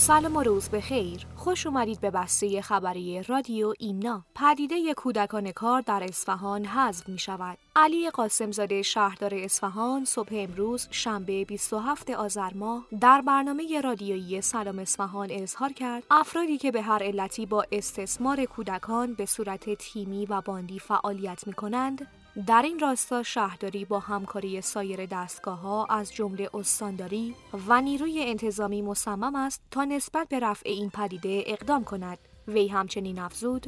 سلام و روز بخیر. خوش اومدید به بسته خبری رادیو ایمنا. پدیده کودکان کار در اصفهان حذف می شود. علی قاسمزاده شهردار اصفهان صبح امروز شنبه 27 آذر ماه در برنامه رادیویی سلام اصفهان اظهار کرد افرادی که به هر علتی با استثمار کودکان به صورت تیمی و باندی فعالیت می کنند در این راستا شهرداری با همکاری سایر دستگاه‌ها از جمله استانداری و نیروی انتظامی مصمم است تا نسبت به رفع این پدیده اقدام کند. وی همچنین افزود: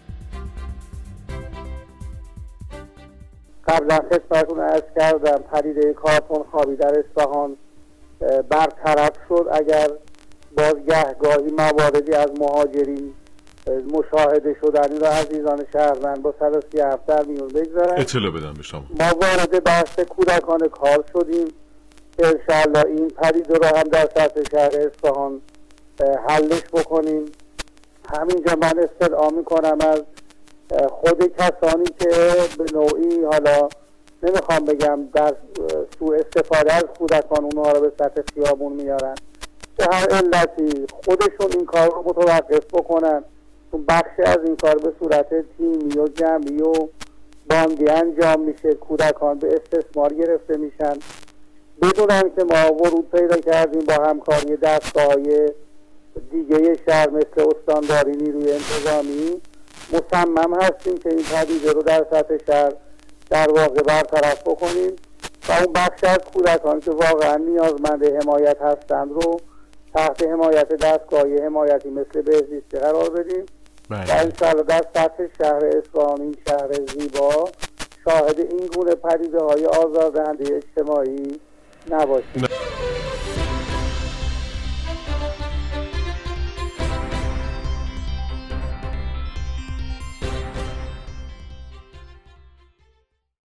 قبلا خدمتتون عرض کردم پدیده کارتون خوابی در اصفهان برطرف شد. اگر بازگهگاهی مواردی از مهاجرین مشاهده شدنی را عزیزان شهروند با 137 در میون بگذارن اطلاع بدم به شما. ما وارد بحث کودکان کار شدیم که انشاءالله این پدیده را هم در سطح شهر اصفهان حلش بکنیم. همینجا من استدعا میکنم از خود کسانی که به نوعی، حالا نمیخوام بگم در سوء استفاده از کودکان اونها را به سطح خیابون میارن، به هر علتی خودشون این کار رو متوقف بکنن، چون بخشی از این کار به صورت تیمی و جمعی و باندی انجام میشه. کودکان به استثمار گرفته میشن بدونن که ما ورود پیدا کردیم با همکاری دستگاه‌های دیگه شهر مثل استانداری، نیروی انتظامی، مصمم هستیم که این پدیده رو در سطح شهر در واقع برطرف بکنیم و اون بخش از کودکان که واقعا نیازمند حمایت هستند رو تحت حمایت دستگاه‌های حمایتی مثل بهزیستی قرار بدیم و انشاءالله در سطح شهر اصفهان، این شهر زیبا، شاهد این گونه پدیده‌های آزاردهنده اجتماعی نباشیم.